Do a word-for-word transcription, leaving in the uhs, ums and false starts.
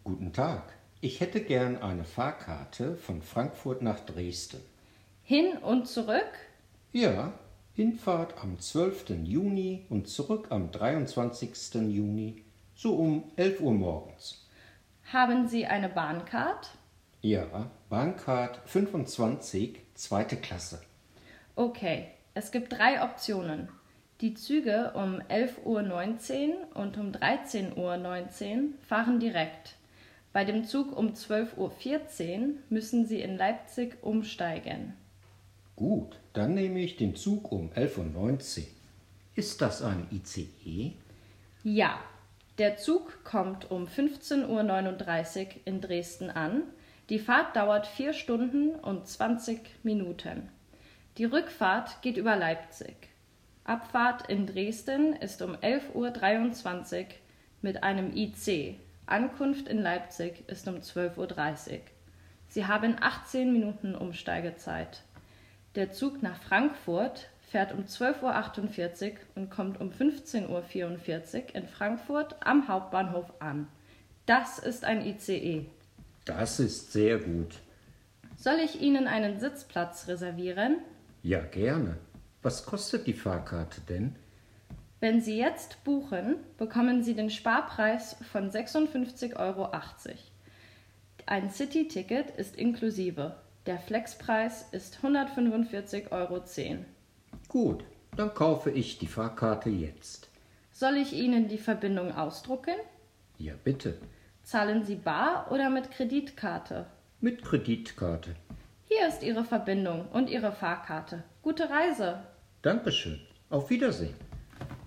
Guten Tag. Ich hätte gern eine Fahrkarte von Frankfurt nach Dresden. Hin und zurück? Ja, Hinfahrt am zwölften Juni und zurück am dreiundzwanzigsten Juni, so um elf Uhr morgens. Haben Sie eine Bahncard? Ja, Bahncard fünfundzwanzig, zweite Klasse. Okay, es gibt drei Optionen. Die Züge um elf Uhr neunzehn und um dreizehn Uhr neunzehn fahren direkt. Bei dem Zug um zwölf Uhr vierzehn müssen Sie in Leipzig umsteigen. Gut, dann nehme ich den Zug um elf Uhr neunzehn. Ist das ein I C E? Ja, der Zug kommt um fünfzehn Uhr neununddreißig in Dresden an. Die Fahrt dauert vier Stunden und zwanzig Minuten. Die Rückfahrt geht über Leipzig. Abfahrt in Dresden ist um elf Uhr dreiundzwanzig mit einem I C. Ankunft in Leipzig ist um zwölf Uhr dreißig. Sie haben achtzehn Minuten Umsteigezeit. Der Zug nach Frankfurt fährt um zwölf Uhr achtundvierzig und kommt um fünfzehn Uhr vierundvierzig in Frankfurt am Hauptbahnhof an. Das ist ein I C E. Das ist sehr gut. Soll ich Ihnen einen Sitzplatz reservieren? Ja, gerne. Was kostet die Fahrkarte denn? Wenn Sie jetzt buchen, bekommen Sie den Sparpreis von sechsundfünfzig Euro achtzig. Ein City-Ticket ist inklusive. Der Flexpreis ist hundertfünfundvierzig Euro zehn. Gut, dann kaufe ich die Fahrkarte jetzt. Soll ich Ihnen die Verbindung ausdrucken? Ja, bitte. Zahlen Sie bar oder mit Kreditkarte? Mit Kreditkarte. Hier ist Ihre Verbindung und Ihre Fahrkarte. Gute Reise! Dankeschön. Auf Wiedersehen.